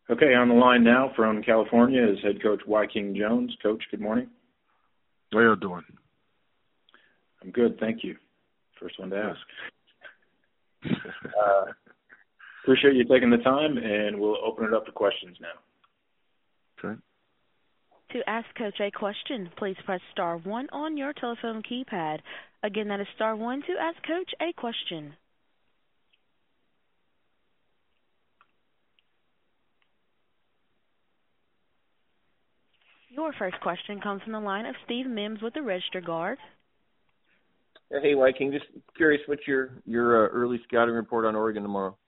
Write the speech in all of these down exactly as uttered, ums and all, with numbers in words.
Okay, on the line now from California is head coach Wyking Jones. Coach, good morning. How are you doing? I'm good, thank you. First one to ask. uh, appreciate you taking the time, and we'll open it up to questions now. Okay. To ask Coach a question, please press star one on your telephone keypad. Again, that is star one to ask Coach a question. Your first question comes from the line of Steve Mims with the Register Guard. Hey, Wyking, just curious, what's your your uh, early scouting report on Oregon tomorrow?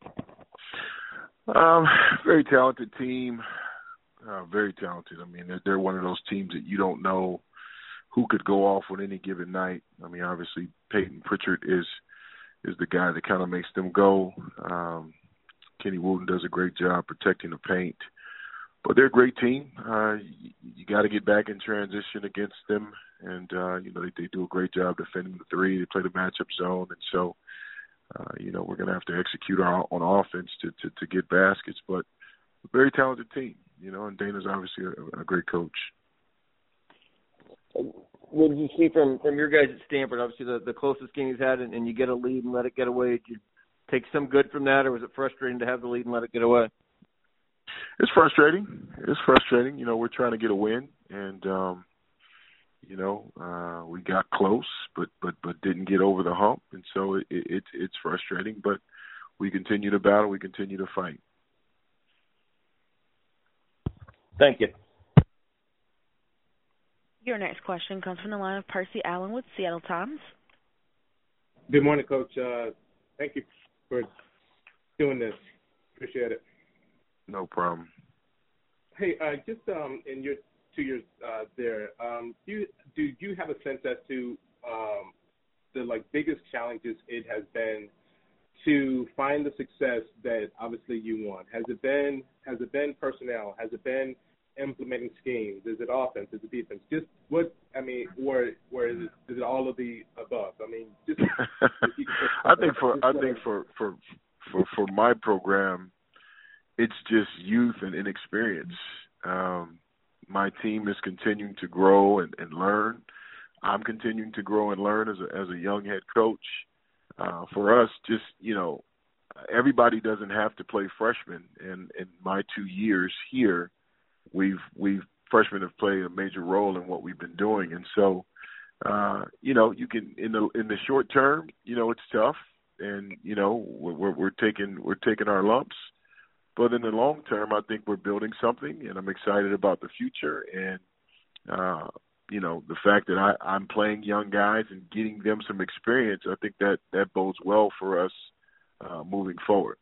Um, very talented team, uh, very talented. I mean, they're, they're one of those teams that you don't know who could go off on any given night. I mean, obviously Peyton Pritchard is is the guy that kind of makes them go. Um, Kenny Wooten does a great job protecting the paint. But they're a great team. Uh, you you got to get back in transition against them. And, uh, you know, they, they do a great job defending the three. They play the matchup zone. And so, uh, you know, we're going to have to execute our, on offense to, to, to get baskets. But a very talented team, you know, and Dana's obviously a, a great coach. What did you see from, from your guys at Stanford? Obviously the, the closest game he's had, and, and you get a lead and let it get away. Did you take some good from that, or was it frustrating to have the lead and let it get away? It's frustrating. It's frustrating. You know, we're trying to get a win, and um, you know, uh, we got close, but but but didn't get over the hump, and so it, it, it's it's frustrating. But we continue to battle. We continue to fight. Thank you. Your next question comes from the line of Percy Allen with Seattle Times. Good morning, Coach. Uh, thank you for doing this. Appreciate it. No problem. Hey, uh, just um, in your two years uh, there, um, do you, do you have a sense as to um, the like biggest challenges it has been to find the success that obviously you want? Has it been has it been personnel? Has it been implementing schemes? Is it offense? Is it defense? Just what I mean, or or is it, is it all of the above? I mean, just. I think for I think for for for for my program, it's just youth and inexperience. Um, my team is continuing to grow and, and learn. I'm continuing to grow and learn as a, as a young head coach. Uh, for us, just, you know, everybody doesn't have to play freshman. And in my two years here, we've we've freshmen have played a major role in what we've been doing. And so, uh, you know, you can in the in the short term, you know, it's tough, and you know, we're we're taking we're taking our lumps. But in the long term, I think we're building something, and I'm excited about the future. And, uh, you know, the fact that I, I'm playing young guys and getting them some experience, I think that, that bodes well for us uh, moving forward.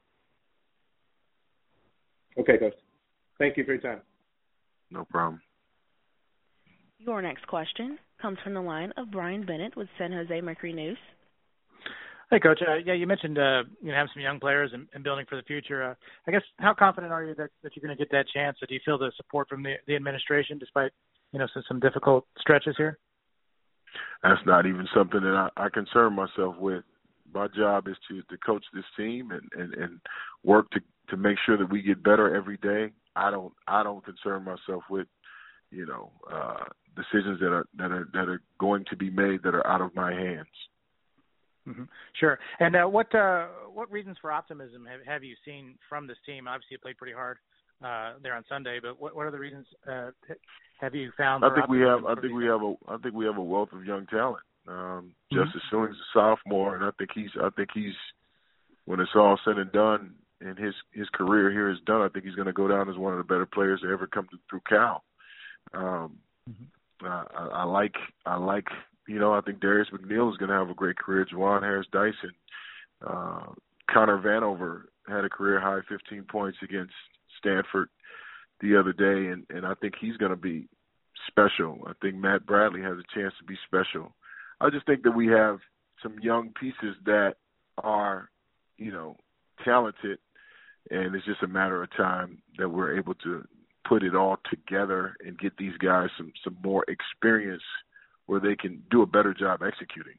Okay, Coach. Thank you for your time. No problem. Your next question comes from the line of Brian Bennett with San Jose Mercury News. Hey, Coach. Uh, yeah, you mentioned uh, you know, having some young players and, and building for the future. Uh, I guess how confident are you that, that you're going to get that chance? Or do you feel the support from the, the administration despite you know some, some difficult stretches here? That's not even something that I, I concern myself with. My job is to, to coach this team and, and, and work to, to make sure that we get better every day. I don't I don't concern myself with you know uh, decisions that are that are that are going to be made that are out of my hands. Mm-hmm. Sure. And uh, what uh, what reasons for optimism have, have you seen from this team? Obviously, you played pretty hard uh, there on Sunday, but what, what are the reasons uh, have you found? I think we have. I think we have a. I think we have a wealth of young talent. Um, mm-hmm. Justice Sulling's a sophomore, and I think he's. I think he's. When it's all said and done, and his his career here is done, I think he's going to go down as one of the better players to ever come to, through Cal. Um, mm-hmm. uh, I, I like. I like. You know, I think Darius McNeil is going to have a great career. Juwan Harris-Dyson. Uh, Connor Vanover had a career-high fifteen points against Stanford the other day, and, and I think he's going to be special. I think Matt Bradley has a chance to be special. I just think that we have some young pieces that are, you know, talented, and it's just a matter of time that we're able to put it all together and get these guys some, some more experience where they can do a better job executing.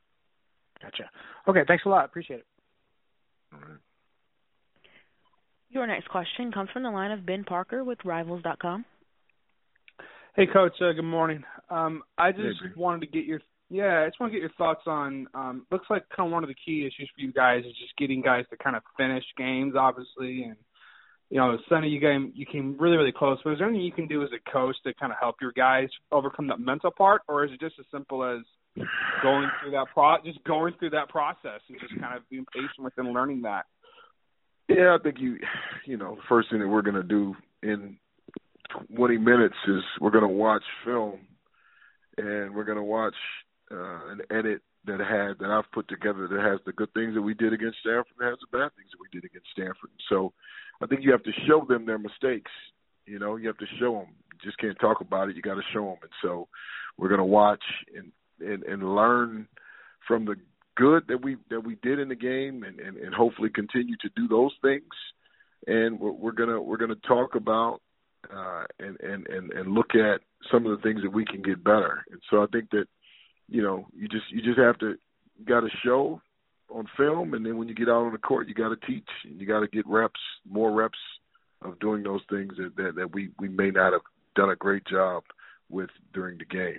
Gotcha. Okay, thanks a lot. Appreciate it. All right. Your next question comes from the line of Ben Parker with Rivals dot com. Hey, Coach. Uh, good morning. Um, I just hey, wanted to get your yeah, I just want to get your thoughts on. Um, looks like kind of one of the key issues for you guys is just getting guys to kind of finish games, obviously, and you know, Sunday you came you came really really close. But is there anything you can do as a coach to kind of help your guys overcome that mental part, or is it just as simple as going through that pro just going through that process and just kind of being patient with and learning that? Yeah, I think you, you know, the first thing that we're going to do in twenty minutes is we're going to watch film, and we're going to watch uh, an edit that had that I've put together that has the good things that we did against Stanford and has the bad things that we did against Stanford. So I think you have to show them their mistakes. You know, you have to show them. You just can't talk about it. You got to show them. And so we're going to watch and, and, and learn from the good that we that we did in the game, and, and, and hopefully continue to do those things. And we're, we're gonna we're gonna talk about uh, and, and, and, and look at some of the things that we can get better. And so I think that, you know, you just you just have to got to show on film, and then when you get out on the court, you got to teach, and you got to get reps, more reps of doing those things that, that that we we may not have done a great job with during the game.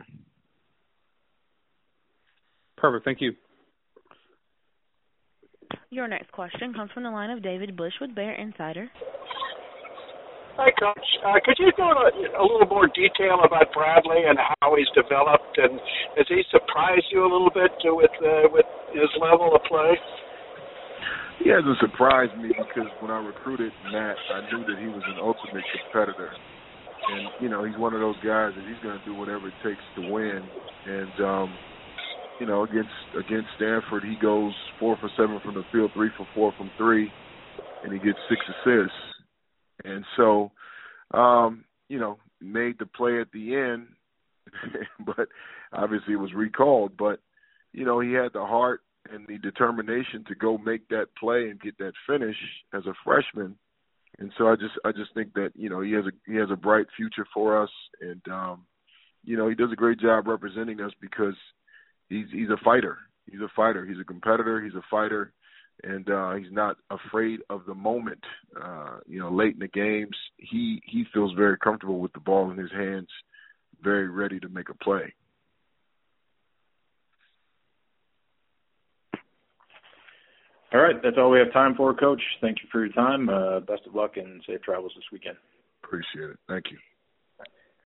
Perfect. Thank you. Your next question comes from the line of David Bush with Bear Insider. Hi, Coach. Uh, could you go into a little more detail about Bradley and how he's developed, and has he surprised you a little bit with uh, with his level of play? He hasn't surprised me because when I recruited Matt, I knew that he was an ultimate competitor. And, you know, he's one of those guys that he's going to do whatever it takes to win. And, um, you know, against against Stanford, he goes four for seven from the field, three for four from three, and he gets six assists. And so, um, you know, made the play at the end, but obviously it was recalled. But, you know, he had the heart and the determination to go make that play and get that finish as a freshman. And so I just I just think that, you know, he has a he has a bright future for us. And, um, you know, he does a great job representing us because he's he's a fighter. He's a fighter. He's a competitor. He's a fighter. And uh, he's not afraid of the moment. Uh, you know, late in the games, he, he feels very comfortable with the ball in his hands, very ready to make a play. All right, that's all we have time for, Coach. Thank you for your time. Uh, best of luck and safe travels this weekend. Appreciate it. Thank you.